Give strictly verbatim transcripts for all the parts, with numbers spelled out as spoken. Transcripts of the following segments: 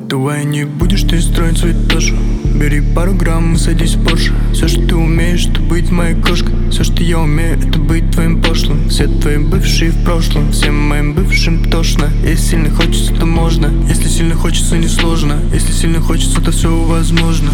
Давай не будешь ты строить свой тоже. Бери пару грамм и садись в Порше. Все, что ты умеешь, это быть моей кошкой. Все, что я умею, это быть твоим пошлым. Все твои бывшие в прошлом, всем моим бывшим тошно. Если сильно хочется, то можно. Если сильно хочется, не сложно. Если сильно хочется, то все возможно.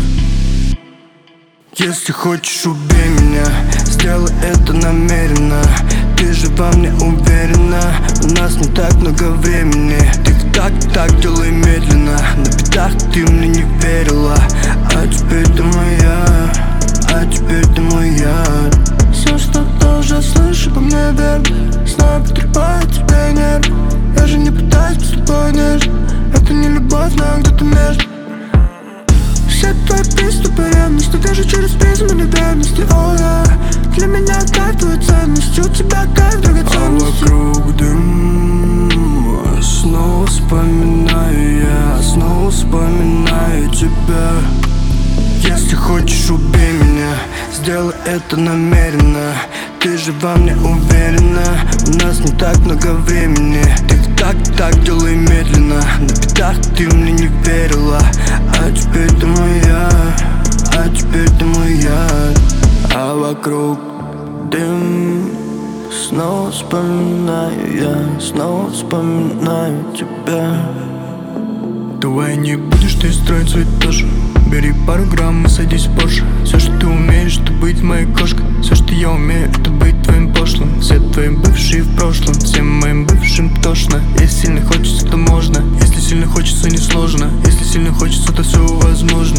Если хочешь, убей меня, сделай это намеренно. Ты же во мне уверена, у нас не так много времени. Ты так, так делай медленно. На бедах ты мне не верила, а теперь ты моя, а теперь ты моя. Все, что ты уже слышишь по мне верно. Снова потрепаю тебе нервы. Я же не пытаюсь быть с тобой нежно. Это не любовь, но где-то между. Все твои приступы ревности вижу через призму неверности. О, да, для меня кайф твоя ценность, у тебя кайф драгоценность. А вокруг дым, снова вспоминаю я, снова вспоминаю тебя. Если хочешь, убей меня, сделай это намеренно. Ты же во мне уверена, у нас не так много времени. Ты так, так делай медленно. На бедах ты мне не верила, а теперь ты моя, а теперь ты моя. А вокруг дым, снова вспоминаю я, снова вспоминаю тебя. Давай не будешь ты строить свой тоже. Бери пару грамм и садись в Порше. Все, что ты умеешь, это быть моей кошкой. Все, что я умею, это быть твоим пошлым. Все твои бывшие в прошлом, всем моим бывшим тошно. Если сильно хочется, то можно. Если сильно хочется, не сложно. Если сильно хочется, то все возможно.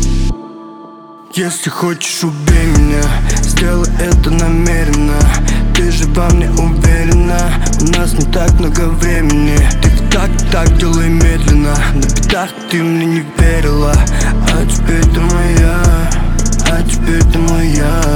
Если хочешь, убей меня, сделай это намеренно. Ты же во мне уверена, у нас не так много времени. Ты так, так делай медленно. На бедах ты мне не верила, а теперь ты моя, а теперь ты моя.